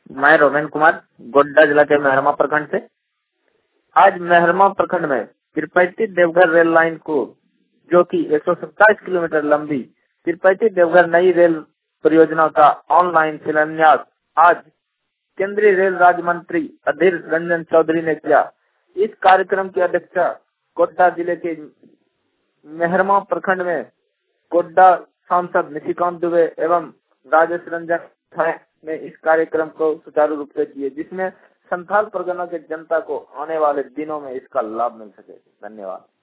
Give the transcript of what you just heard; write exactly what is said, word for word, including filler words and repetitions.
मैं रोमेन कुमार गोड्डा जिला के मेहरमा प्रखंड से। आज मेहरमा प्रखंड में तिरुपति देवघर रेल लाइन को, जो कि एक सौ सत्ताईस किलोमीटर लंबी तिरुपति देवघर नई रेल परियोजना का ऑनलाइन शिलान्यास आज केंद्रीय रेल राज्य मंत्री अधीर रंजन चौधरी ने किया। इस कार्यक्रम की अध्यक्षता गोड्डा जिले के मेहरमा प्रखंड में गोड्डा सांसद निशिकांत दुबे एवं राजेश रंजन ने इस कार्यक्रम को सुचारू रूप से किए, जिसमें संथाल परगना के जनता को आने वाले दिनों में इसका लाभ मिल सके। धन्यवाद।